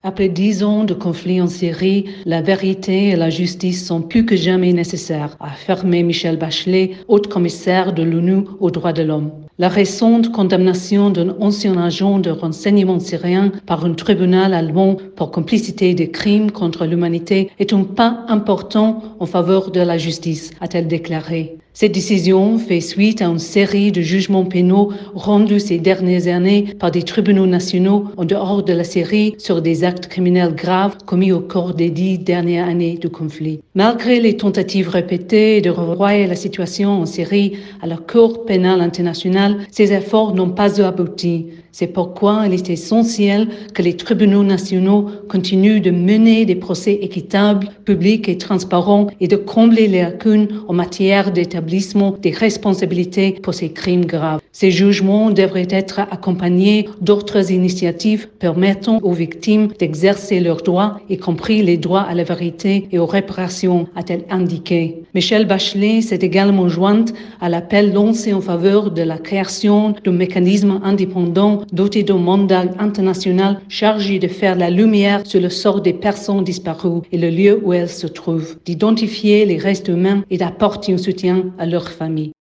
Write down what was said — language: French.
Après 10 ans de conflits en Syrie, la vérité et la justice sont plus que jamais nécessaires, a affirmé Michelle Bachelet, haute commissaire de l'ONU aux droits de l'homme. La récente condamnation d'un ancien agent de renseignement syrien par un tribunal allemand pour complicité de crimes contre l'humanité est un pas important en faveur de la justice, a-t-elle déclaré. Cette décision fait suite à une série de jugements pénaux rendus ces dernières années par des tribunaux nationaux en dehors de la Syrie sur des actes criminels graves commis au cours des 10 dernières années de conflit. Malgré les tentatives répétées de renvoyer la situation en Syrie à la Cour pénale internationale, ces efforts n'ont pas abouti. C'est pourquoi il est essentiel que les tribunaux nationaux continuent de mener des procès équitables, publics et transparents et de combler les lacunes en matière d'établissement des responsabilités pour ces crimes graves. Ces jugements devraient être accompagnés d'autres initiatives permettant aux victimes d'exercer leurs droits, y compris les droits à la vérité et aux réparations, a-t-elle indiqué. Michelle Bachelet s'est également jointe à l'appel lancé en faveur de la création d'un mécanisme indépendant doté d'un mandat international chargé de faire la lumière sur le sort des personnes disparues et le lieu où elles se trouvent, d'identifier les restes humains et d'apporter un soutien à leurs familles.